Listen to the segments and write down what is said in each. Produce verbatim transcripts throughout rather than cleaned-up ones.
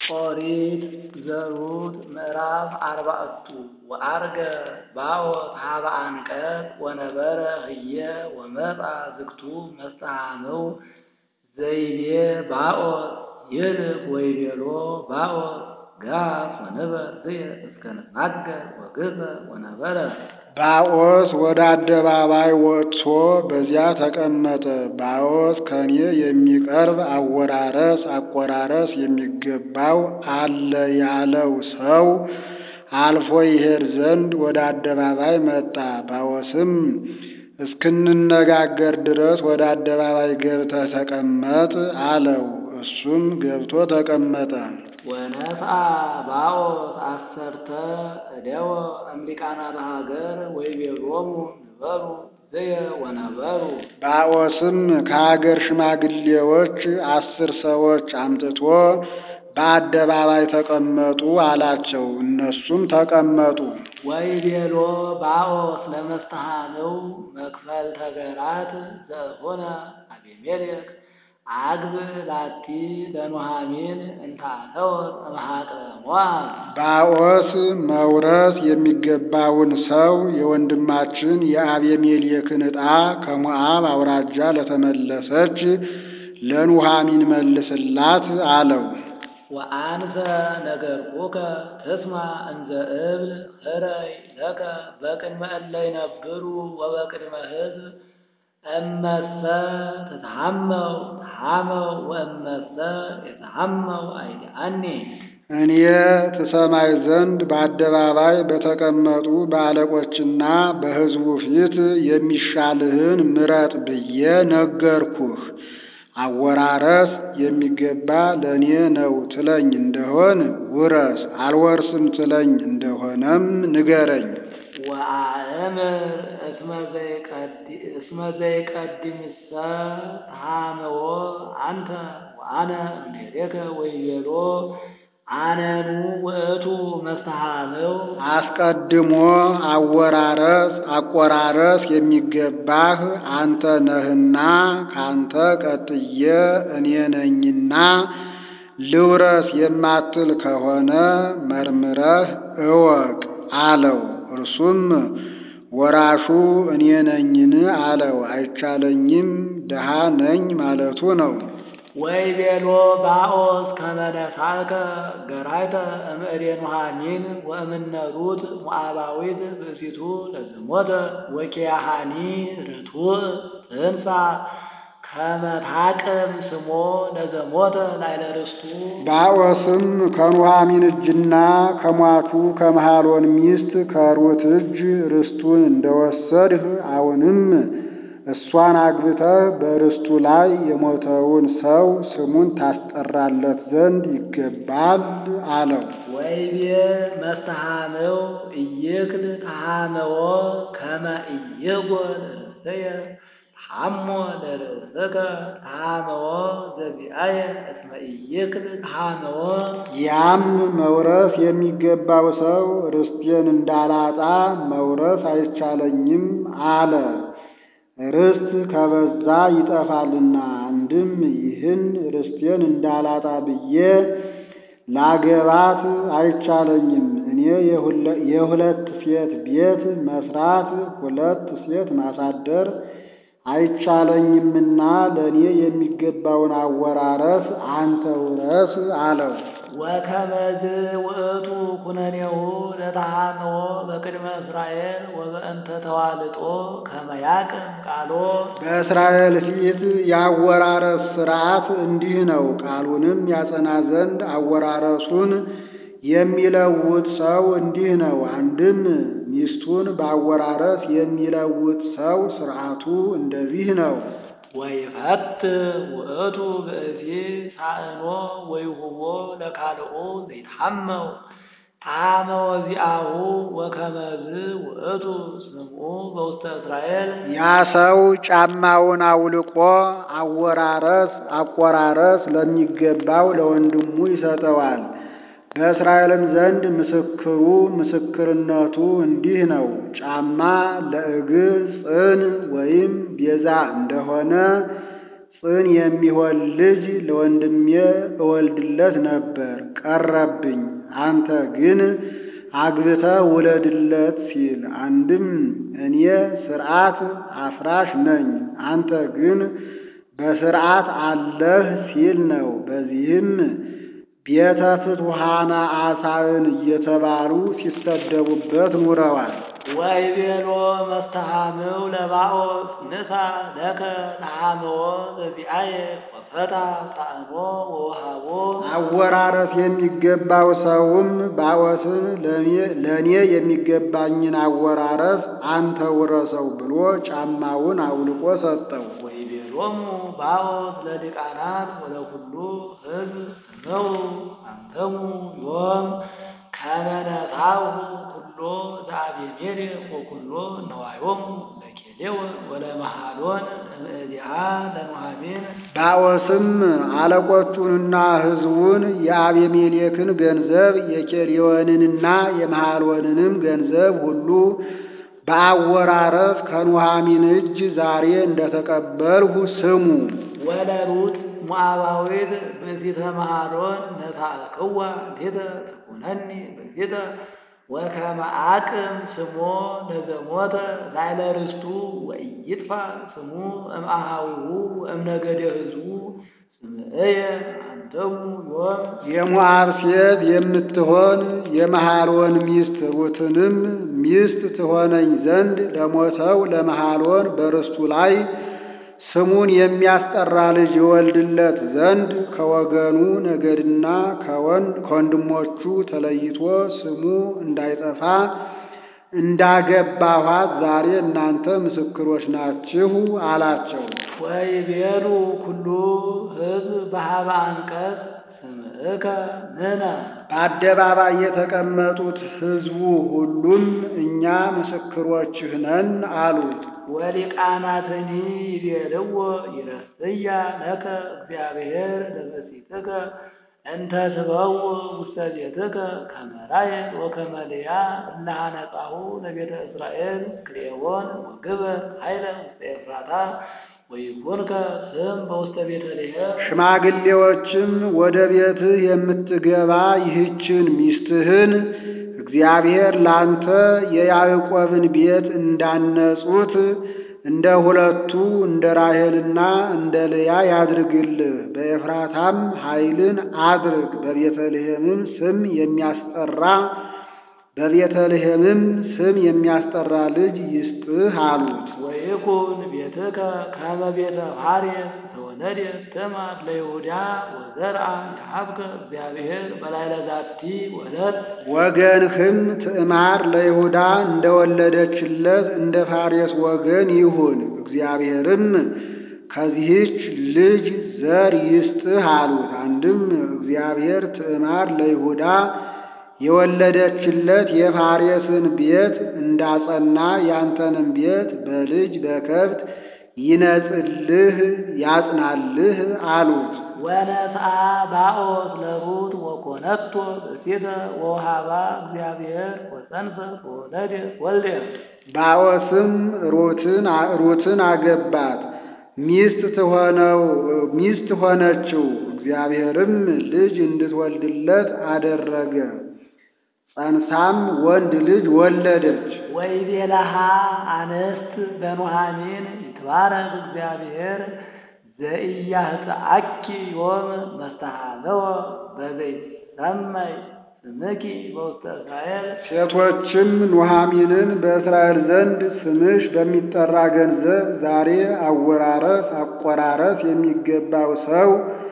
ኦሪት ዘሩት ምዕራፍ አርባዕቱ ወዐርገ ባኦስ ኀበ አንቀጽ ወነበረ ህየ ወመጽአ ዝግቱ መስተሃምው ዘይቤ ባኦስ ይልፍ ወይቤሎ ባኦስ ጋፍ ወንበር ዝየ እስከ ንትናገር ወግፈ ወነበረ። ባኦስ ወደ አደባባይ ወጥቶ በዚያ ተቀመጠ። ባኦስ ከኔ የሚቀርብ አወራረስ አቆራረስ የሚገባው አለ ያለው ሰው አልፎ ይሄድ ዘንድ ወደ አደባባይ መጣ። ባኦስም እስክንነጋገር ድረስ ወደ አደባባይ ገብተህ ተቀመጥ አለው። እሱም ገብቶ ተቀመጠ። ወነስአ ባኦስ አሰርተ እደወ እምሊቃናተ ሀገር ወይቤሎሙ ንበሩ ዝየ ወነበሩ። ባኦስም ከሀገር ሽማግሌዎች አስር ሰዎች አምጥቶ በአደባባይ ተቀመጡ አላቸው። እነሱም ተቀመጡ። ወይቤሎ ባኦስ ለመስተሃምው መክፈልተ ገራት ዘእቡነ አቤሜሌክ አግብ ላቲ ለኑኃሚን እንተ አተወት እምኀቅለ ሞዓብ። ባኦስ መውረስ የሚገባውን ሰው የወንድማችን የአቤሜሌክን ዕጣ ከሞዓብ አውራጃ ለተመለሰች ለኑኃሚን መልስላት አለው። ወአንሰ ነገርኩከ ትስማዕ እንዘ እብል ኅረይ ለከ በቅድመ እለ ይነብሩ ወበቅድመ ሕዝብ እመሰ ትትሐመው ተሐመው ወእመሰ የተሐመው አይድአኒ። እኔ ትሰማይ ዘንድ በአደባባይ በተቀመጡ በአለቆችና በሕዝቡ ፊት የሚሻልህን ምረጥ ብዬ ነገርኩህ። አወራረስ የሚገባ ለእኔ ነው ትለኝ እንደሆን ውረስ፣ አልወርስም ትለኝ እንደሆነም ንገረኝ። ወአእምር እስመ ዘይቀድምሰ ተሐመዎ አንተ ወአነ እምኔሬከ ወይቤሎ አነኑ ውእቱ መስተሃምው። አስቀድሞ አወራረስ አቆራረስ የሚገባህ አንተ ነህና ካንተ ቀጥዬ እኔ ነኝና ልውረስ የማትል ከሆነ መርምረህ እወቅ አለው። እርሱም ወራሹ እኔ ነኝን አለው። አይቻለኝም ድሃ ነኝ ማለቱ ነው። ወይቤሎ ባኦስ ከመ ነሣእከ ገራይተ እምእዴ ኑኃሚን ወእምነ ሩት ሞዓባዊት ብእሲቱ ለዘሞተ ወኪያሃኒ ርቱዕ ትንሣ ከመ ታቅም ስሞ ለዘሞተ ላዕለ ርስቱ። ባኦስም ከኑኃሚን እጅና ከሟቹ ከመሐሎን ሚስት ከሩት እጅ ርስቱን እንደወሰድህ አሁንም እሷን አግብተህ በርስቱ ላይ የሞተውን ሰው ስሙን ታስጠራለት ዘንድ ይገባል አለው። ወይቤ መስተሃምው ኢይክል ተሐመዎ ከመ ኢይጎል ርእስየ ተሐሞ ለርእስከ ተሐመዎ ዘዚአየ እስመ ኢይክል ተሐመዎ። ያም መውረስ የሚገባው ሰው ርስቴን እንዳላጣ መውረስ አይቻለኝም አለ። ርስት ከበዛ ይጠፋልና፣ አንድም ይህን ርስቴን እንዳላጣ ብዬ ላገባት አይቻለኝም። እኔ የሁለት ሴት ቤት መስራት ሁለት ሴት ማሳደር አይቻለኝምና ለእኔ የሚገባውን አወራረስ አንተ ውረስ አለው። ወከመዝ ውእቱ ኩነኔሁ ለተሐመዎ በቅድመ እስራኤል ወበእንተ ተዋልጦ ከመ ያቅም ቃሎ። በእስራኤል ፊት የአወራረስ ሥርዓት እንዲህ ነው። ቃሉንም ያጸና ዘንድ አወራረሱን የሚለውጥ ሰው እንዲህ ነው። አንድም ሚስቱን በአወራረስ የሚለውጥ ሰው ሥርዓቱ እንደዚህ ነው። ወይፈት ውእቱ ብእሲ ሳእኖ ወይሁቦ ለካልኡ ዘይትሐመው ተሐመዎ ዚአሁ ወከመዝ ውእቱ ስምዑ በውስተ እስራኤል። ያ ሰው ጫማውን አውልቆ አወራረስ አቆራረስ ለሚገባው ለወንድሙ ይሰጠዋል። በእስራኤልም ዘንድ ምስክሩ ምስክርነቱ እንዲህ ነው። ጫማ ለእግር ጽን ወይም ቤዛ እንደሆነ ጽን የሚሆን ልጅ ለወንድሜ እወልድለት ነበር፣ ቀረብኝ። አንተ ግን አግብተህ ውለድለት ሲል፣ አንድም እኔ ሥርዓት አፍራሽ ነኝ፣ አንተ ግን በሥርዓት አለህ ሲል ነው። በዚህም ቤተ ፍቱሐና አሳን እየተባሉ ሲሰደቡበት ኑረዋል። ወይቤሎ መስተሐምው ለባኦስ ንሳ ለከ ተሐምዎ ዘዚአየ ወፈታ ጣዕሞ ወውሃቦ። አወራረስ የሚገባው ሰውም ባኦስን ለእኔ የሚገባኝን አወራረስ አንተ ውረሰው ብሎ ጫማውን አውልቆ ሰጠው። ወይቤሎሙ ባኦስ ለዲቃናት ወለኩሉ ሕዝብ ስምዑ አንተሙ ዮም ከመ ነሳሁ ኩሎ ዘአቤሜሌክ ወኩሎ ነዋዮሙ ለኬሌዎን ወለመሐሎን እምእዚአ ለኑኃሚን። ባኦስም አለቆቹንና ሕዝቡን የአቤሜሌክን ገንዘብ የኬሌዎንንና የመሐሎንንም ገንዘብ ሁሉ በአወራረስ ከኑኃሚን እጅ ዛሬ እንደተቀበልሁ ስሙ። ወለሩት ሞዓባዊት ብእሲተ መሐሎን ነሳእክዋ ሌተ ትኩነኒ ብእሲተ ወከመ አቅም ስሞ ለዘሞተ ላዕለ ርስቱ ወኢይጥፋ ስሙ እምአሃዊሁ ወእምነገደ ሕዝቡ ስምዕየ አንተሙ ዮም። የሞዓብ ሴት የምትሆን የመሐሎን ሚስት ሩትንም ሚስት ትሆነኝ ዘንድ ለሞተው ለመሐሎን በርስቱ ላይ ስሙን የሚያስጠራ ልጅ ይወልድለት ዘንድ ከወገኑ ነገድና ከወንድሞቹ ተለይቶ ስሙ እንዳይጠፋ እንዳገባኋት ዛሬ እናንተ ምስክሮች ናችሁ አላቸው። ወይቤሉ ኩሉ ሕዝብ በኀበ አንቀጽ ስምዕከ ንሕነ። በአደባባይ የተቀመጡት ሕዝቡ ሁሉም እኛ ምስክሮችህ ነን አሉት። ወሊቃናትኒ ይቤልዎ ይረስያ ለከ እግዚአብሔር ለብእሲትከ እንተ ትበው ውስተ ቤትከ ከመ ራሔል ወከመ ልያ እለ ኀነጻሁ ለቤተ እስራኤል ክልኤዎን ወግበር ኃይለ ውስተ ኤፍራታ ወይኩንከ ስም በውስተ ቤተልሔም። ሽማግሌዎችም ወደ ቤትህ የምትገባ ይህችን ሚስትህን እግዚአብሔር ላንተ የያዕቆብን ቤት እንዳነጹት እንደ ሁለቱ እንደ ራሔልና እንደ ልያ ያድርግልህ። በኤፍራታም ኃይልን አድርግ፣ በቤተልሔምም ስም የሚያስጠራ በቤተልሔምም ስም የሚያስጠራ ልጅ ይስጥህ አሉት። ወይኩን ቤትከ ከመ ቤተ ፋሬስ ተወለደት ትዕማር ለይሁዳ ወዘርአ የሀብከ እግዚአብሔር በላዕለ ዛቲ ወለት። ወገንህም ትዕማር ለይሁዳ እንደወለደችለት እንደ ፋሬስ ወገን ይሁን፣ እግዚአብሔርም ከዚህች ልጅ ዘር ይስጥህ አሉት። አንድም እግዚአብሔር ትዕማር ለይሁዳ የወለደችለት የፋሬስን ቤት እንዳጸና ያንተንም ቤት በልጅ በከብት ይነጽልህ ያጽናልህ አሉት። ወነስአ ባኦስ ለሩት ወኮነቶ ብእሲተ ወወሃባ እግዚአብሔር ወፀንሰት ወወለደት ወልደ። ባኦስም ሩትን ሩትን አገባት፣ ሚስት ትሆነው ሚስት ሆነችው። እግዚአብሔርም ልጅ እንድትወልድለት አደረገ። ጸንሳም ወንድ ልጅ ወለደች። ወይቤለሃ አንስት ለኑኃሚን ይትባረክ እግዚአብሔር ዘኢያሕጽአኪ ዮም መስተሐምወ በዘይሰመይ ስምኪ በውስተ እስራኤል። ሴቶችም ኑኃሚንን በእስራኤል ዘንድ ስምሽ በሚጠራ ገንዘብ ዛሬ አወራረስ አቆራረስ የሚገባው ሰው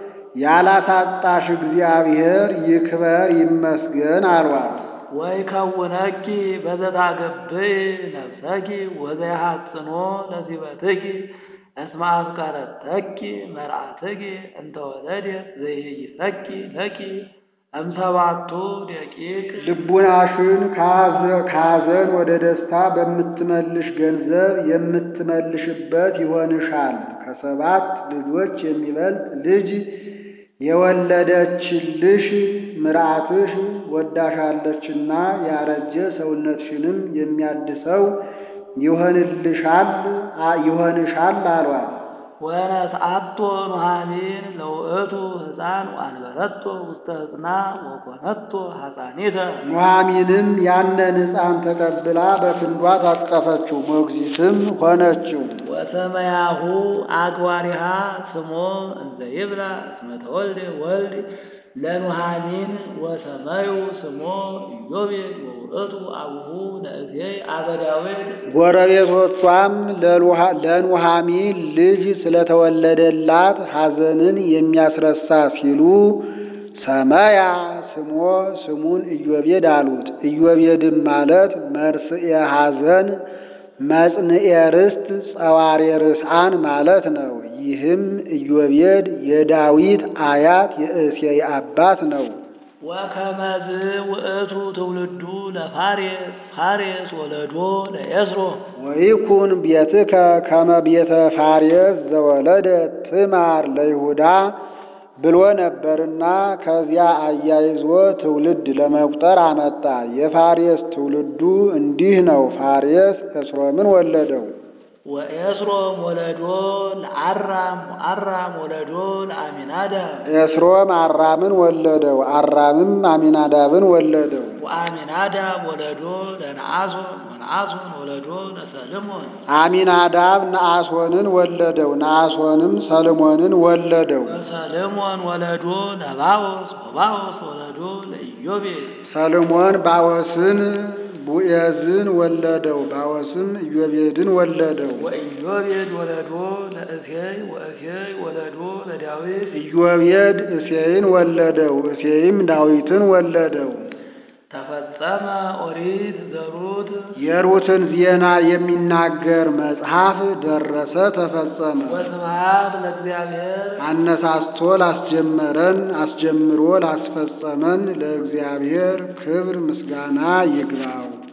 ያላሳጣሽ እግዚአብሔር ይክበር ይመስገን አሏት። ወይከውነኪ በዘታገብእ ነፍሰኪ ወዘይሐጽኖ ለሲበትኪ እስመ አፍቀረተኪ መርዓትኪ እንተ ወለደት ዘይእይሰኪ ለኪ እምሰባቱ ደቂቅ። ልቡናሽን ከሐዘን ወደ ደስታ በምትመልሽ ገንዘብ የምትመልሽበት ይሆንሻል። ከሰባት ልጆች የሚበልጥ ልጅ የወለደችልሽ ምርዓትሽ ወዳሻለችና ያረጀ ሰውነትሽንም የሚያድሰው ይሆንልሻል ይሆንሻል አሏት። ወነስአቶ ኑኃሚን ለውእቱ ሕፃን ወአንበረቶ ውስተ ሕፅና ወኮነቶ ሐፃኒተ። ኑኃሚንም ያንን ሕፃን ተቀብላ በክንዷ ታቀፈችው፣ ሞግዚትም ሆነችው። ወሰመያሁ አግባሪሃ ስሞ እንዘ ይብላ እስመ ተወልደ ወልድ ለኑኃሚን ወሰመዩ ስሞ ኢዮቤድ ወውእቱ አቡሁ ለእሴይ አበ ዳዊት። ጎረቤቶቿም ለኑኃሚን ልጅ ስለተወለደላት ሐዘንን የሚያስረሳ ሲሉ ሰመያ ስሞ ስሙን ኢዮቤድ አሉት። ኢዮቤድም ማለት መርስኤ ሐዘን መጽንኤ ርስት ጸዋሬ ርስአን ማለት ነው። ይህም ኢዮቤድ የዳዊት አያት የእሴይ አባት ነው። ወከመዝ ውእቱ ትውልዱ ለፋሬስ ፋሬስ ወለዶ ለኤስሮም። ወይኩን ቤትከ ከመ ቤተ ፋሬስ ዘወለደ ትማር ለይሁዳ ብሎ ነበርና ከዚያ አያይዞ ትውልድ ለመቁጠር አመጣ። የፋሬስ ትውልዱ እንዲህ ነው። ፋሬስ ኤስሮምን ወለደው። ወኤስሮም ወለዶ ለአራም አራም ወለዶ ለአሚናዳብ። ኤስሮም አራምን ወለደው። አራምም አሚናዳብን ወለደው። ወአሚናዳብ ወለዶ ለነአሶን ወነአሶን ወለዶ ለሰልሞን። አሚናዳብ ነአሶንን ወለደው። ነአሶንም ሰልሞንን ወለደው። ወሰልሞን ወለዶ ለባኦስ ወባኦስ ወለዶ ለኢዮቤድ። ሰልሞን ባኦስን ቡኤዝን ወለደው። ባኦስም ኢዮቤድን ወለደው። ወኢዮቤድ ወለዶ ለእሴይ ወእሴይ ወለዶ ለዳዊት። ኢዮቤድ እሴይን ወለደው። እሴይም ዳዊትን ወለደው። ተፈጸመ ኦሪት ዘሩት። የሩትን ዜና የሚናገር መጽሐፍ ደረሰ፣ ተፈጸመ። ወስብሐት ለእግዚአብሔር። አነሳስቶ ላስጀመረን አስጀምሮ ላስፈጸመን ለእግዚአብሔር ክብር ምስጋና ይግባው።